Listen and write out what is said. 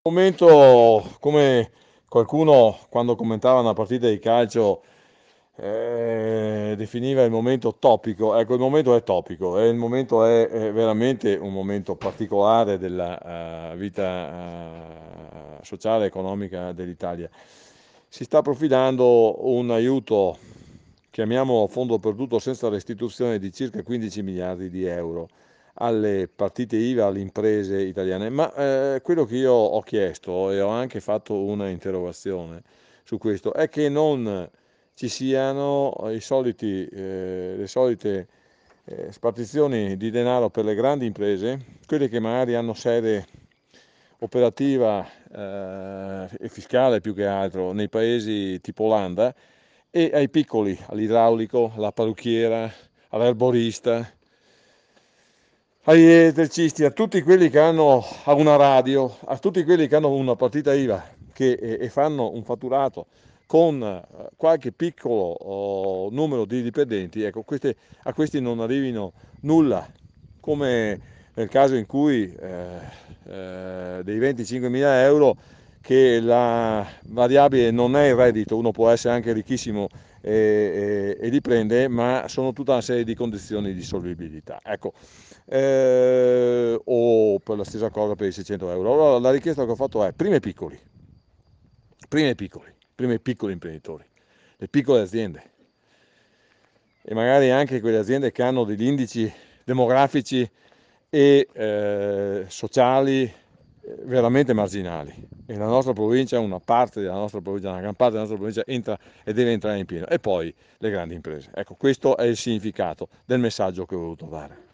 Momento, come qualcuno quando commentava una partita di calcio definiva il momento topico, ecco il momento è topico, il momento è veramente un momento particolare della vita sociale e economica dell'Italia. Si sta profilando un aiuto, chiamiamolo fondo perduto senza restituzione, di circa 15 miliardi di euro alle partite IVA, alle imprese italiane, ma quello che io ho chiesto e ho anche fatto una interrogazione su questo è che non ci siano le solite spartizioni di denaro per le grandi imprese, quelle che magari hanno sede operativa e fiscale più che altro nei paesi tipo Olanda, e ai piccoli, all'idraulico, alla parrucchiera, all'erborista, agli elettricisti, a tutti quelli che hanno una radio, a tutti quelli che hanno una partita IVA e fanno un fatturato con qualche piccolo numero di dipendenti, ecco, a questi non arrivino nulla, come nel caso in cui dei 25.000 euro, che la variabile non è il reddito, uno può essere anche ricchissimo e li prende, ma sono tutta una serie di condizioni di solvibilità. Ecco, o per la stessa cosa per i 600 euro. Allora la richiesta che ho fatto è prima i piccoli imprenditori, le piccole aziende e magari anche quelle aziende che hanno degli indici demografici e sociali veramente marginali. E la nostra provincia, una parte della nostra provincia, una gran parte della nostra provincia entra e deve entrare in pieno. E poi le grandi imprese. Ecco, questo è il significato del messaggio che ho voluto dare.